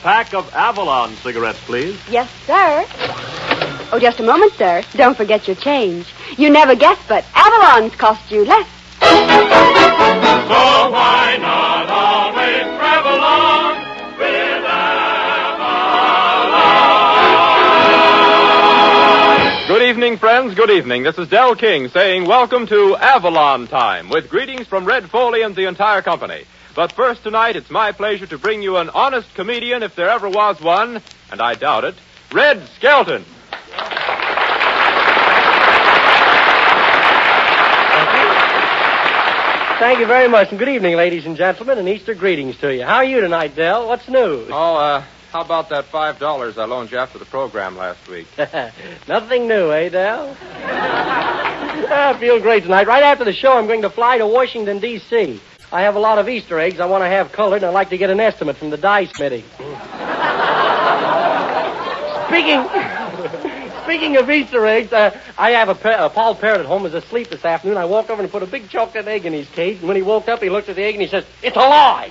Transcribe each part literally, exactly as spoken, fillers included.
pack of Avalon cigarettes, please. Yes, sir. Oh, just a moment, sir. Don't forget your change. You never guess, but Avalon's cost you less. So why not always travel on with Avalon? Good evening, friends. Good evening. This is Del King saying welcome to Avalon Time with greetings from Red Foley and the entire company. But first tonight, it's my pleasure to bring you an honest comedian, if there ever was one, and I doubt it, Red Skelton. Thank you very much, and good evening, ladies and gentlemen, and Easter greetings to you. How are you tonight, Del? What's new? Oh, uh, how about that five dollars I loaned you after the program last week? Nothing new, eh, Del? I feel great tonight. Right after the show, I'm going to fly to Washington, D C I have a lot of Easter eggs I want to have colored, and I'd like to get an estimate from the dye smithy. Speaking... Speaking of Easter eggs, uh, I have a, pa- a Paul Parrot at home who's asleep this afternoon. I walked over and put a big chocolate egg in his cage, and when he woke up, he looked at the egg and he says, "It's alive!"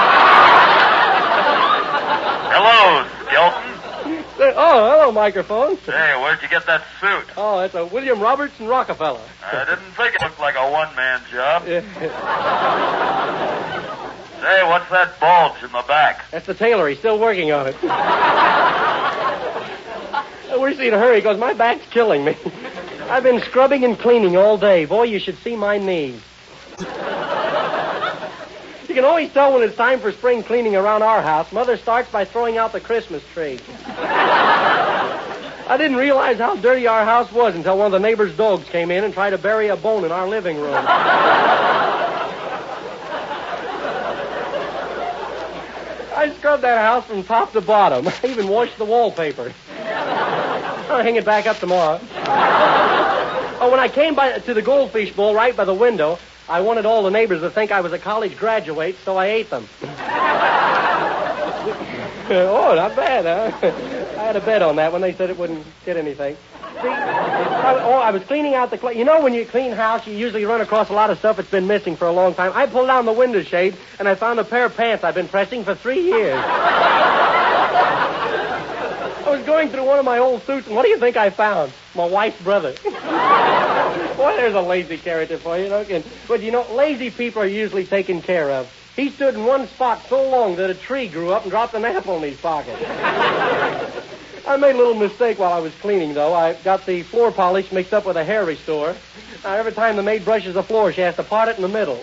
Hello, Skelton. Uh, oh, hello, microphone. Hey, where'd you get that suit? Oh, it's a William Robertson Rockefeller. I didn't think it looked like a one-man job. Say, what's that bulge in the back? That's the tailor. He's still working on it. Where's he in a hurry? He goes, "My back's killing me. I've been scrubbing and cleaning all day. Boy, you should see my knees." You can always tell when it's time for spring cleaning around our house. Mother starts by throwing out the Christmas tree. I didn't realize how dirty our house was until one of the neighbor's dogs came in and tried to bury a bone in our living room. I scrubbed that house from top to bottom. I even washed the wallpaper. I'll hang it back up tomorrow. Oh, when I came by to the goldfish bowl right by the window, I wanted all the neighbors to think I was a college graduate, so I ate them. Oh, not bad, huh? I had a bet on that when they said it wouldn't get anything. See, I, oh, I was cleaning out the... Cl- you know, when you clean house, you usually run across a lot of stuff that's been missing for a long time. I pulled down the window shade, and I found a pair of pants I've been pressing for three years. I was going through one of my old suits, and what do you think I found? My wife's brother. Boy, there's a lazy character for you. Okay. But, you know, lazy people are usually taken care of. He stood in one spot so long that a tree grew up and dropped an apple in his pocket. I made a little mistake while I was cleaning, though. I got the floor polish mixed up with a hair restorer. Now, every time the maid brushes the floor, she has to part it in the middle.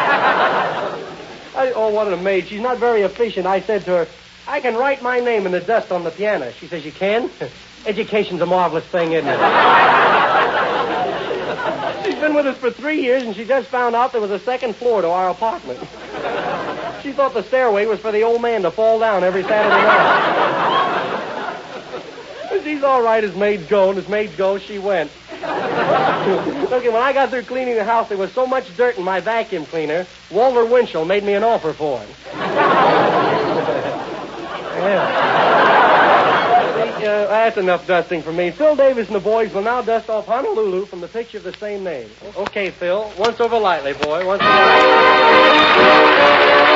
I, oh, what a maid. She's not very efficient. I said to her, "I can write my name in the dust on the piano." She says, "You can?" Education's a marvelous thing, isn't it? She's been with us for three years, and she just found out there was a second floor to our apartment. She thought the stairway was for the old man to fall down every Saturday night. She's all right as maids go, and as maids go, she went. Okay, when I got through cleaning the house, there was so much dirt in my vacuum cleaner, Walter Winchell made me an offer for it. Yeah. See, uh, that's enough dusting for me. Phil Davis and the boys will now dust off Honolulu from the picture of the same name. Okay, Phil. Once over lightly, boy. Once over lightly.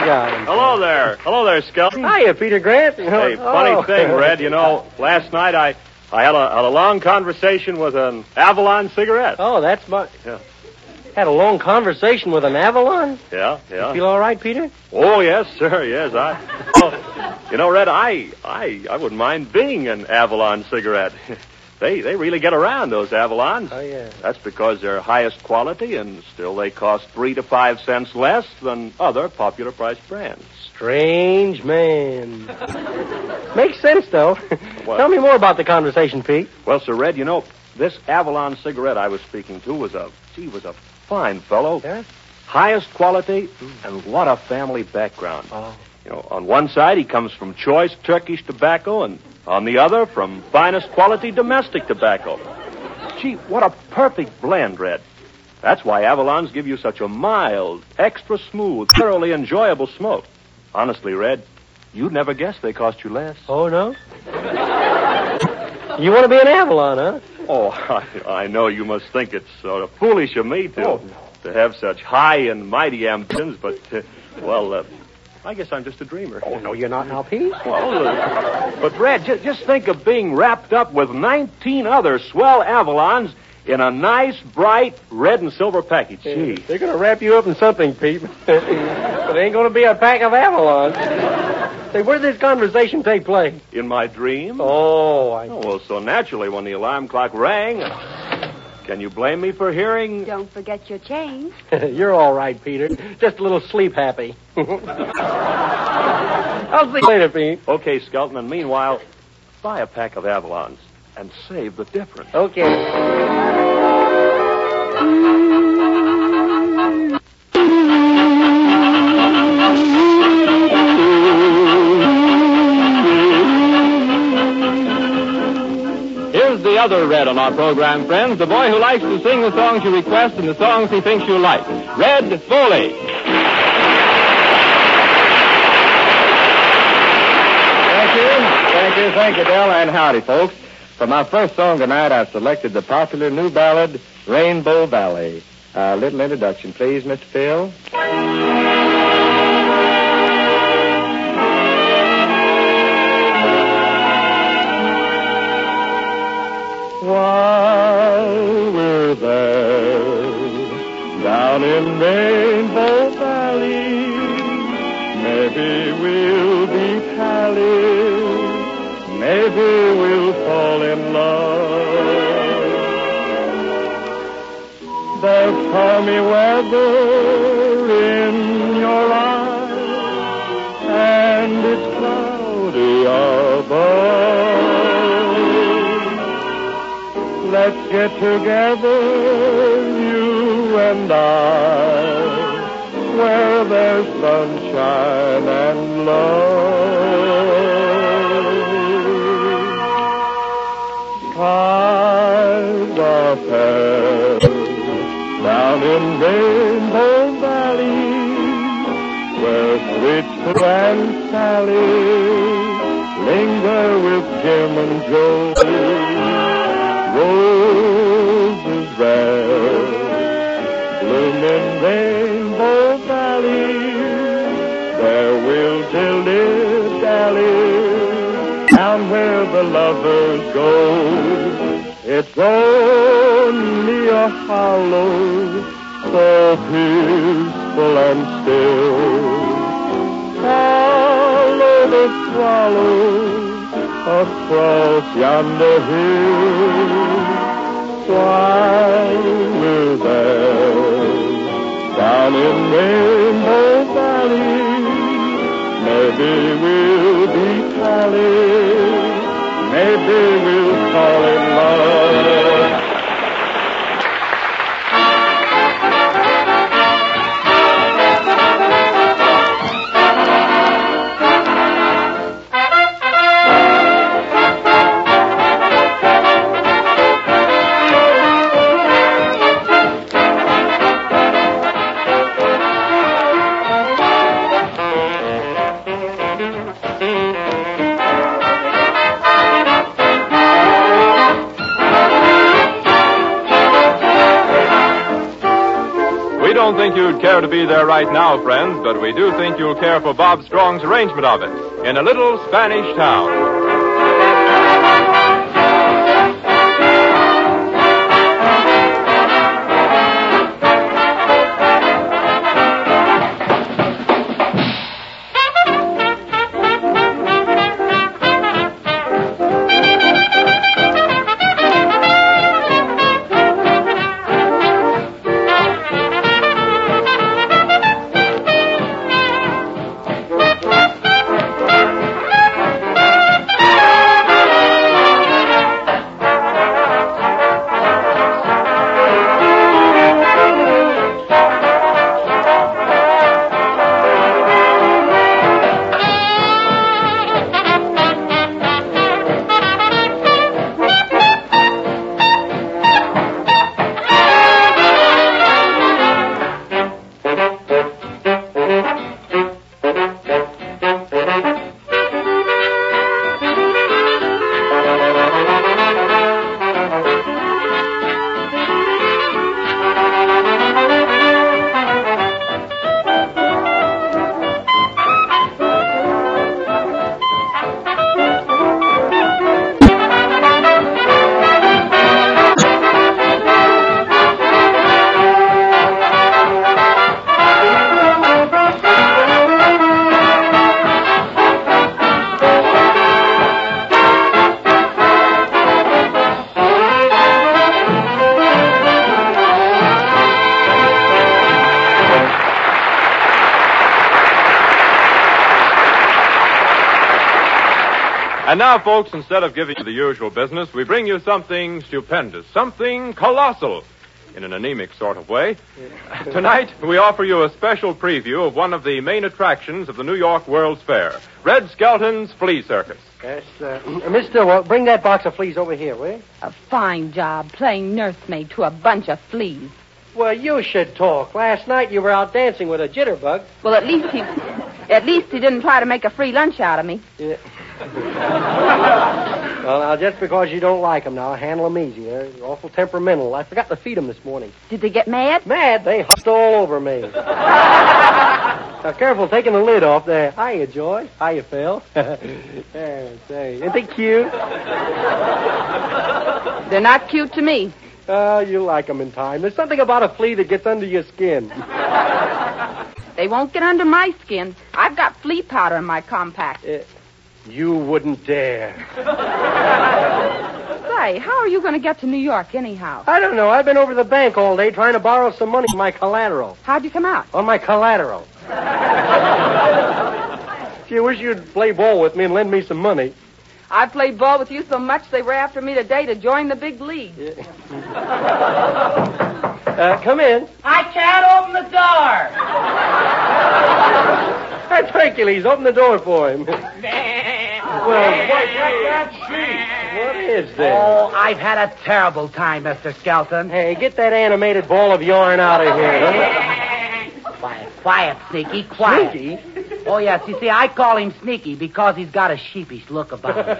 got him. Hello there. Hello there, Skelton. Hiya, Peter Grant. Hey, Oh. funny thing, Red. You know, last night I, I had a, had a long conversation with an Avalon cigarette. Oh, that's my... Yeah. Had a long conversation with an Avalon? Yeah, yeah. Feel all right, Peter? Oh, yes, sir. Yes, I. Well, you know, Red, I, I, I wouldn't mind being an Avalon cigarette. They, they really get around, those Avalons. Oh, yeah. That's because they're highest quality, and still they cost three to five cents less than other popular price brands. Strange man. Makes sense, though. What? Tell me more about the conversation, Pete. Well, Sir Red, you know, this Avalon cigarette I was speaking to was a, gee, was a fine fellow. Yeah? Highest quality, and what a family background. Oh. You know, on one side he comes from choice Turkish tobacco, and on the other from finest quality domestic tobacco. Gee, what a perfect blend, Red. That's why Avalons give you such a mild, extra smooth, thoroughly enjoyable smoke. Honestly, Red, you'd never guess they cost you less. Oh, no? You want to be an Avalon, huh? Oh, I, I know you must think it's sort of foolish of me to, Oh. to have such high and mighty ambitions, but, uh, well, uh, I guess I'm just a dreamer. Oh, no, you're not now, Pete. Well, uh, but, Red, just, just think of being wrapped up with nineteen other swell Avalons in a nice, bright red and silver package. Gee. They're going to wrap you up in something, Pete. But it ain't going to be a pack of Avalons. Say, where did this conversation take place? In my dream? Oh, I... Oh, well, so naturally, when the alarm clock rang, can you blame me for hearing? Don't forget your change. You're all right, Peter. Just a little sleep happy. I'll see you later, Pete. Okay, Skelton, and meanwhile, buy a pack of Avalons and save the difference. Okay. Here's the other Red on our program, friends. The boy who likes to sing the songs you request and the songs he thinks you'll like. Red Foley. Thank you. Thank you. Thank you, Del, and howdy, folks. For my first song tonight, I've selected the popular new ballad, Rainbow Valley. A little introduction, please, Mister Phil. While we're there, down in Rainbow Valley, maybe we'll be pals, maybe we'll fall in love. There's stormy weather in your eyes, and it's cloudy above. Let's get together, you and I, where there's sunshine and love. Skies are fair down in Rainbow Valley, where sweet Sue and Sally linger with Jim and Joe. Roses red bloom in Rainbow Valley, there we'll dilly-dally down where the lovers go. It's only a hollow so peaceful and still. Follow the swallows across yonder hill. While we're there, down in Rainbow Valley, maybe we'll be pals, maybe we'll fall in love. don't think you'd care to be there right now, friends, but we do think you'll care for Bob Strong's arrangement of it in a little Spanish town. And now, folks, instead of giving you the usual business, we bring you something stupendous, something colossal, in an anemic sort of way. Tonight, we offer you a special preview of one of the main attractions of the New York World's Fair, Red Skelton's Flea Circus. Yes, uh, Miss Stillwell, bring that box of fleas over here, will you? A fine job playing nursemaid to a bunch of fleas. Well, you should talk. Last night you were out dancing with a jitterbug. Well, at least he, at least he didn't try to make a free lunch out of me. Yeah. Well, now, just because you don't like them, now, handle them easy. They're awful temperamental. I forgot to feed them this morning. Did they get mad? Mad? They huffed all over me. Now, careful taking the lid off there. Hiya, Joy. Hiya, Phil. Yeah, say, isn't they cute? They're not cute to me. Oh, you like them in time. There's something about a flea that gets under your skin. They won't get under my skin. I've got flea powder in my compact. Uh, you wouldn't dare. Say, how are you going to get to New York anyhow? I don't know. I've been over to the bank all day trying to borrow some money on my collateral. How'd you come out? On my collateral. Gee, I wish you'd play ball with me and lend me some money. I played ball with you so much they were after me today to join the big league. Yeah. uh, come in. I can't open the door. That's Hercules. Open the door for him. Well, what, what, that what is this? Oh, I've had a terrible time, Mister Skelton. Hey, get that animated ball of yarn out of here. Huh? Quiet, quiet, Sneaky, quiet. Sneaky? Oh, yes, you see, I call him Sneaky because he's got a sheepish look about him.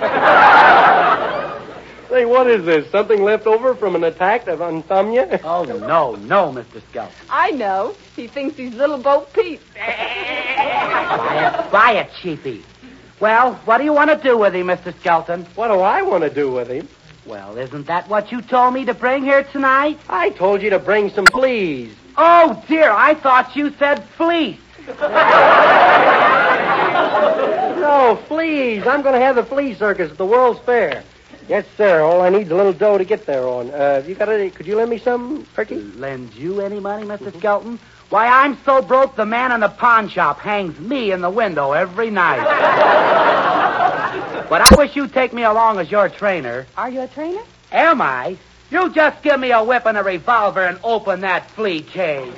Say, what is this? Something left over from an attack of insomnia? Oh, no, no, Mister Skelton. I know. He thinks he's Little Bo Peep. Quiet, quiet, sheepy. Well, what do you want to do with him, Mister Skelton? What do I want to do with him? Well, isn't that what you told me to bring here tonight? I told you to bring some fleas. Oh, dear, I thought you said fleece. No, fleas. I'm going to have the flea circus at the World's Fair. Yes, sir. All I need is a little dough to get there on. Uh, you got any? Could you lend me some, Herky? Lend you any money, Mister Mm-hmm. Skelton? Why, I'm so broke the man in the pawn shop hangs me in the window every night. But I wish you'd take me along as your trainer. Are you a trainer? Am I? You just give me a whip and a revolver and open that flea cage.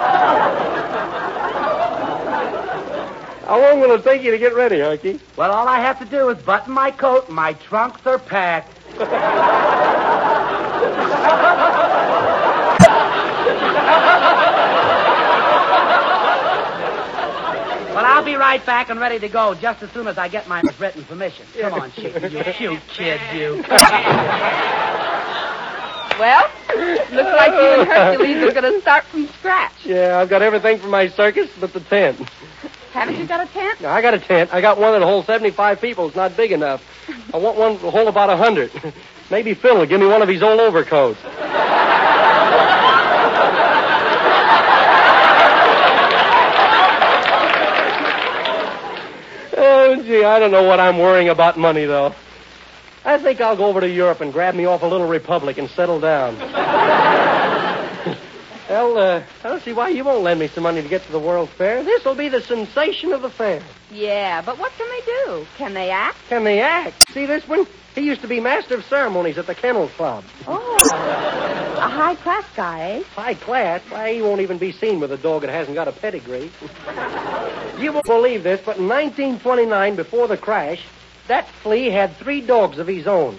How long will it take you to get ready, Herky? Well, all I have to do is button my coat and my trunks are packed. Well, I'll be right back and ready to go just as soon as I get my written permission. Come on, Chicky, you cute kid, you. Well, looks like you and Hercules are going to start from scratch. Yeah, I've got everything for my circus but the tent. Haven't you got a tent? No, I got a tent. I got one that'll hold seventy-five people. It's not big enough. I want one that'll hold about one hundred. Maybe Phil will give me one of his old overcoats. Oh, gee, I don't know what I'm worrying about money, though. I think I'll go over to Europe and grab me off a little republic and settle down. Well, uh, I don't see why you won't lend me some money to get to the World's Fair. This'll be the sensation of the fair. Yeah, but what can they do? Can they act? Can they act? See this one? He used to be master of ceremonies at the Kennel Club. Oh, a high-class guy, eh? High class? Why, he won't even be seen with a dog that hasn't got a pedigree. You won't believe this, but in nineteen twenty-nine, before the crash, that flea had three dogs of his own.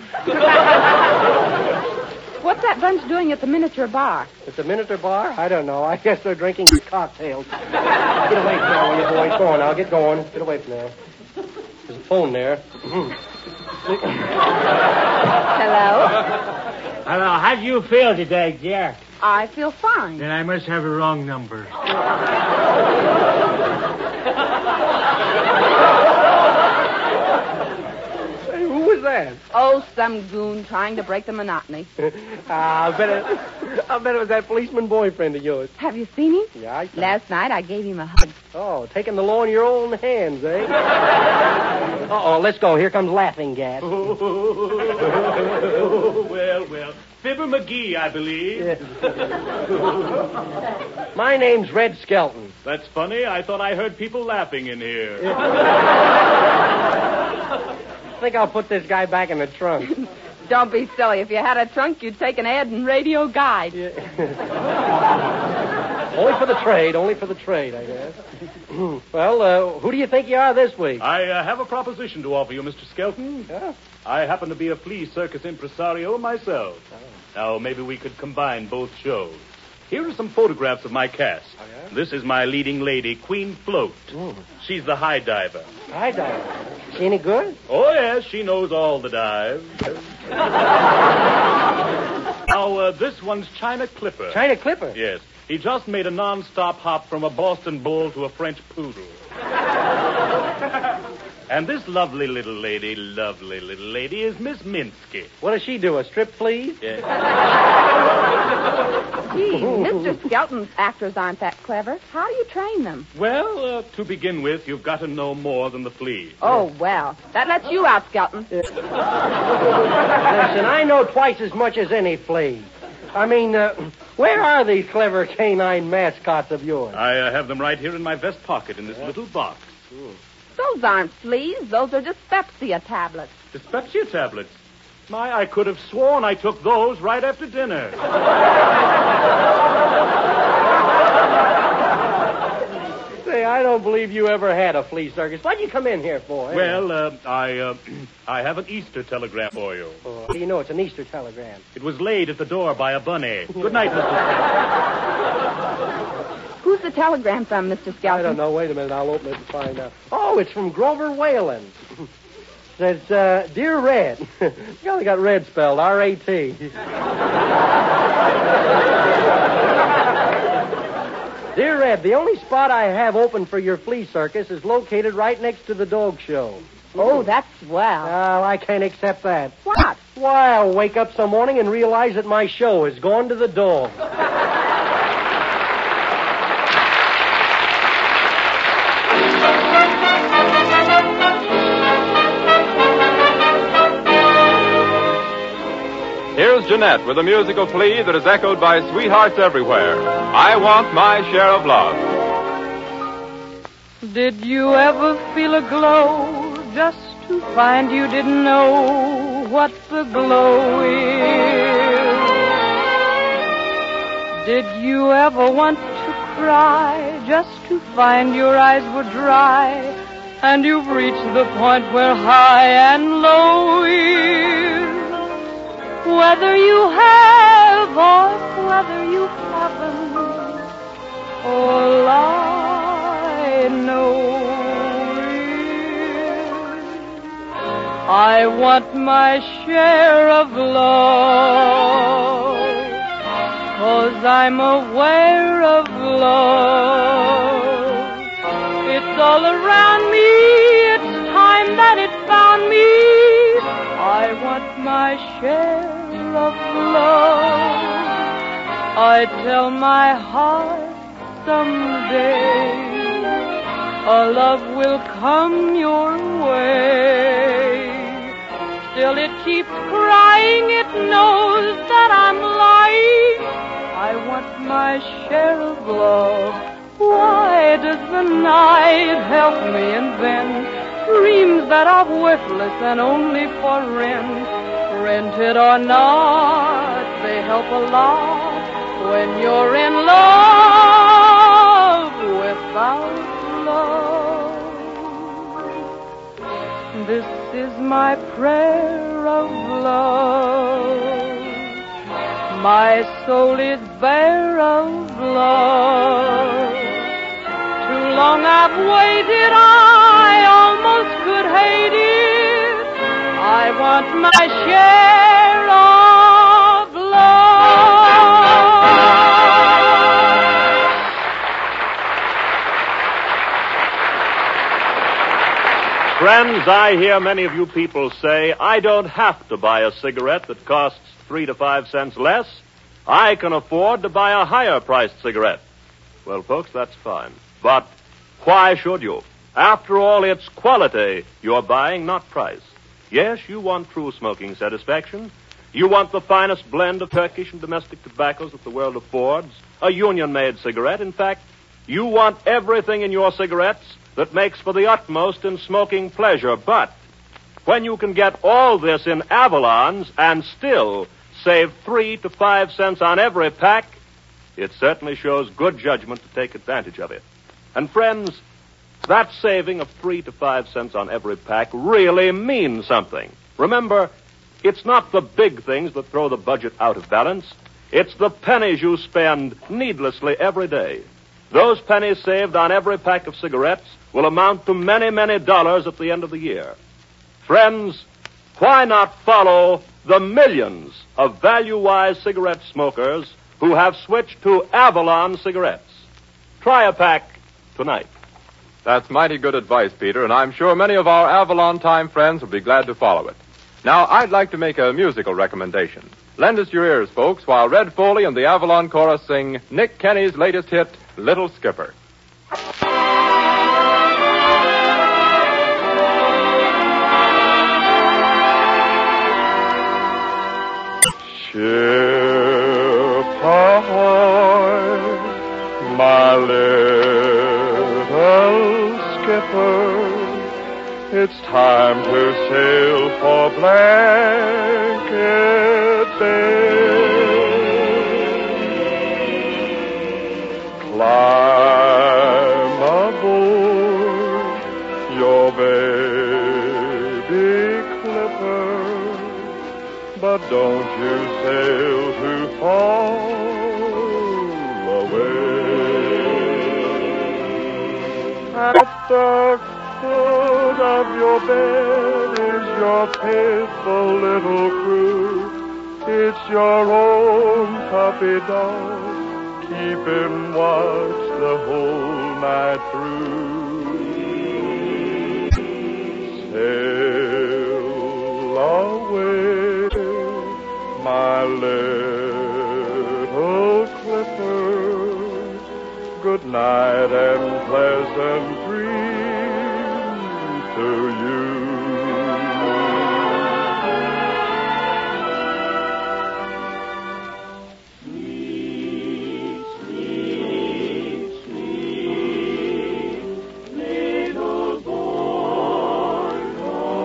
What's that bunch doing at the miniature bar? At the miniature bar? I don't know. I guess they're drinking cocktails. Get away from there, will you boys? Go on now. Get going. Get away from there. There's a phone there. Hello? Hello. How do you feel today, Jack? I feel fine. Then I must have a wrong number. Hey, who was that? Oh, some goon trying to break the monotony. ah, I bet it, I bet it was that policeman boyfriend of yours. Have you seen him? Yeah, I saw. Last night I gave him a hug. Oh, taking the law in your own hands, eh? Uh-oh, let's go. Here comes Laughing Gas. Oh, well, well. Fibber McGee, I believe. Yeah. My name's Red Skelton. That's funny. I thought I heard people laughing in here. I think I'll put this guy back in the trunk. Don't be silly. If you had a trunk, you'd take an ad in Radio Guide. Yeah. Only for the trade, only for the trade, I guess. Well, uh, who do you think you are this week? I uh, have a proposition to offer you, Mister Skelton. Yeah. I happen to be a flea circus impresario myself. Oh. Now, maybe we could combine both shows. Here are some photographs of my cast. Oh, yeah? This is my leading lady, Queen Float. Mm. She's the high diver. High diver? She any good? Oh, yes, she knows all the dives. Now, uh, this one's China Clipper. China Clipper? Yes. He just made a non-stop hop from a Boston Bull to a French Poodle. And this lovely little lady, lovely little lady, is Miss Minsky. What does she do, a strip fleas? Yeah. Gee, Mister Skelton's actors aren't that clever. How do you train them? Well, uh, to begin with, you've got to know more than the flea. Oh, well. That lets you out, Skelton. Listen, I know twice as much as any flea. I mean, uh, where are these clever canine mascots of yours? I uh, have them right here in my vest pocket in this little box. Ooh. Those aren't fleas. Those are dyspepsia tablets. Dyspepsia tablets? My, I could have sworn I took those right after dinner. Say, I don't believe you ever had a flea circus. What'd you come in here for? Eh? Well, uh, I, uh, I have an Easter telegram for you. Oh, how do you know it's an Easter telegram? It was laid at the door by a bunny. Good night, Mister Who's the telegram from, Mister Skelton? I don't know. Wait a minute. I'll open it and find out. Oh, it's from Grover Whalen. Says, uh, Dear Red. You only got red spelled, R A T. Dear Red, the only spot I have open for your flea circus is located right next to the dog show. Oh, that's swell. Well, I can't accept that. What? Why, I'll wake up some morning and realize that my show has gone to the dog. Here's Jeanette with a musical plea that is echoed by sweethearts everywhere. I want my share of love. Did you ever feel a glow just to find you didn't know what the glow is? Did you ever want to cry just to find your eyes were dry and you've reached the point where high and low is? Whether you have or whether you haven't, all I know is I want my share of love, 'cause I'm aware of love. It's all around me, it's time that it found me. I want my share of love. I tell my heart someday a love will come your way. Still it keeps crying, it knows that I'm lying. I want my share of love. Why does the night help me invent dreams that are worthless and only for rent? Rented or not, they help a lot when you're in love without love. This is my prayer of love. My soul is bare of love. Too long I've waited, I almost could hate it. I want my share of love. Friends, I hear many of you people say, I don't have to buy a cigarette that costs three to five cents less. I can afford to buy a higher priced cigarette. Well, folks, that's fine. But why should you? After all, it's quality you're buying, not price. Yes, you want true smoking satisfaction. You want the finest blend of Turkish and domestic tobaccos that the world affords, a union-made cigarette. In fact, you want everything in your cigarettes that makes for the utmost in smoking pleasure. But when you can get all this in Avalon's and still save three to five cents on every pack, it certainly shows good judgment to take advantage of it. And friends, that saving of three to five cents on every pack really means something. Remember, it's not the big things that throw the budget out of balance. It's the pennies you spend needlessly every day. Those pennies saved on every pack of cigarettes will amount to many, many dollars at the end of the year. Friends, why not follow the millions of value-wise cigarette smokers who have switched to Avalon cigarettes? Try a pack tonight. That's mighty good advice, Peter, and I'm sure many of our Avalon Time friends will be glad to follow it. Now, I'd like to make a musical recommendation. Lend us your ears, folks, while Red Foley and the Avalon Chorus sing Nick Kenny's latest hit, Little Skipper. Ship ahoy, my little skipper. It's time to sail for Blanket Bay. Climb aboard your baby clipper, but don't you sail too far away. At the foot of your bed is your faithful little crew. It's your own puppy dog, keeping watch the whole night through. Sail away, my little clipper. Good night and pleasant dreams to you. Sleep, sleep, sleep, little boy, no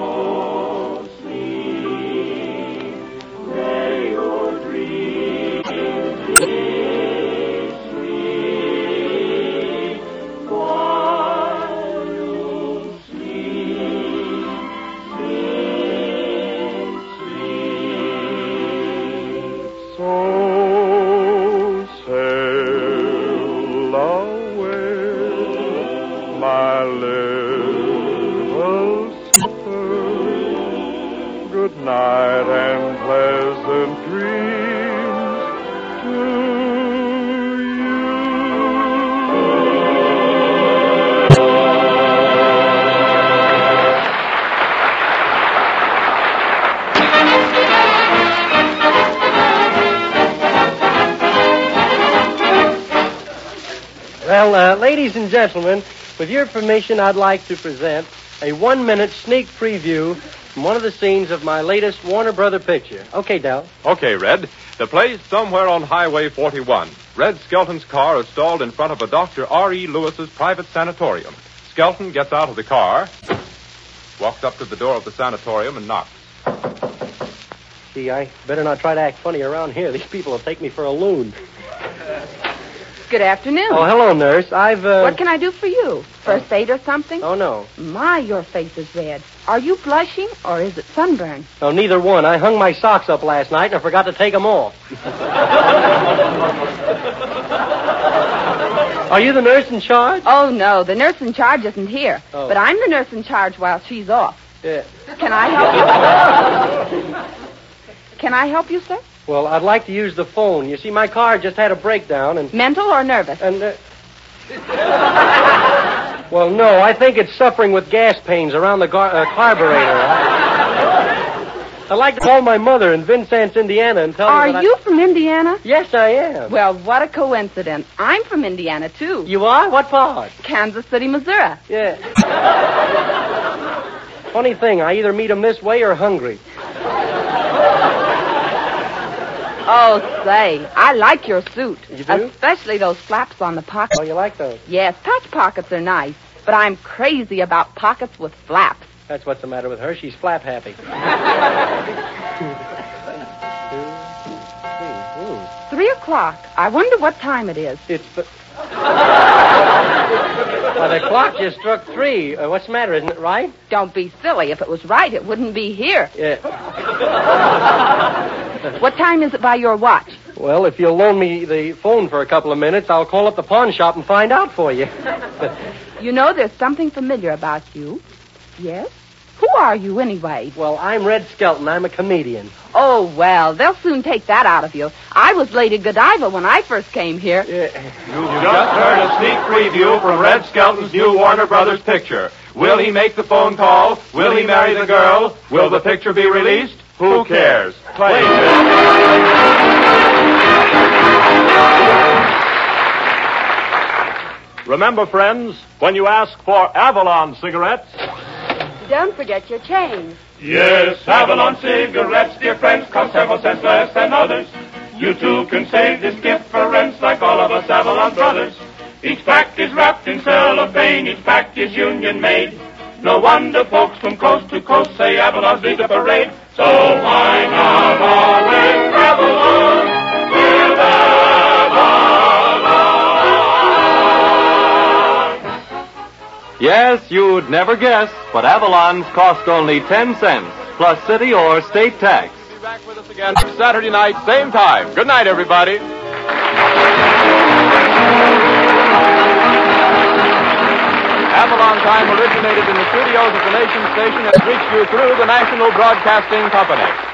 good night and pleasant dreams to Well, uh, ladies and gentlemen, with your permission, I'd like to present a one-minute sneak preview from one of the scenes of my latest Warner Brother picture. Okay, Del. Okay, Red. The play's somewhere on Highway forty-one. Red Skelton's car is stalled in front of a Doctor R E. Lewis's private sanatorium. Skelton gets out of the car, walks up to the door of the sanatorium, and knocks. Gee, I better not try to act funny around here. These people will take me for a loon. Good afternoon. Oh, hello, nurse. I've, uh... What can I do for you? First aid or something? Oh, no. My, your face is red. Are you blushing, or is it sunburn? No, neither one. I hung my socks up last night, and I forgot to take them off. Are you the nurse in charge? Oh, no. The nurse in charge isn't here. Oh. But I'm the nurse in charge while she's off. Yeah. Can I help you? Can I help you, sir? Well, I'd like to use the phone. You see, my car just had a breakdown, and... Mental or nervous? And, uh... Well, no, I think it's suffering with gas pains around the gar- uh, carburetor. I'd like to call my mother in Vincennes, Indiana, and tell her Are that you I... from Indiana? Yes, I am. Well, what a coincidence. I'm from Indiana, too. You are? What part? Kansas City, Missouri. Yeah. Funny thing, I either meet 'em this way or hungry. Oh, say, I like your suit. You do? Especially those flaps on the pockets. Oh, you like those? Yes, patch pockets are nice, but I'm crazy about pockets with flaps. That's what's the matter with her. She's flap happy. Three o'clock. I wonder what time it is. It's the... Well, the clock just struck three. Uh, what's the matter? Isn't it right? Don't be silly. If it was right, it wouldn't be here. Yeah. What time is it by your watch? Well, if you'll loan me the phone for a couple of minutes, I'll call up the pawn shop and find out for you. You know, there's something familiar about you. Yes? Who are you, anyway? Well, I'm Red Skelton. I'm a comedian. Oh, well, they'll soon take that out of you. I was Lady Godiva when I first came here. Yeah. You've just heard a sneak preview from Red Skelton's new Warner Brothers picture. Will he make the phone call? Will he marry the girl? Will the picture be released? Who cares? Play it. Remember, friends, when you ask for Avalon cigarettes... Don't forget your change. Yes, Avalon cigarettes, dear friends, cost several cents less than others. You too can save this gift for rents like all of us Avalon brothers. Each pack is wrapped in cellophane, each pack is union made. No wonder folks from coast to coast say Avalon's lead the parade. So why not always Avalon with Avalon? Yes, you'd never guess, but Avalon's cost only ten cents, plus city or state tax. Be back with us again Saturday night, same time. Good night, everybody. Avalon Time originated in the studios of the Nation Station and reached you through the National Broadcasting Company.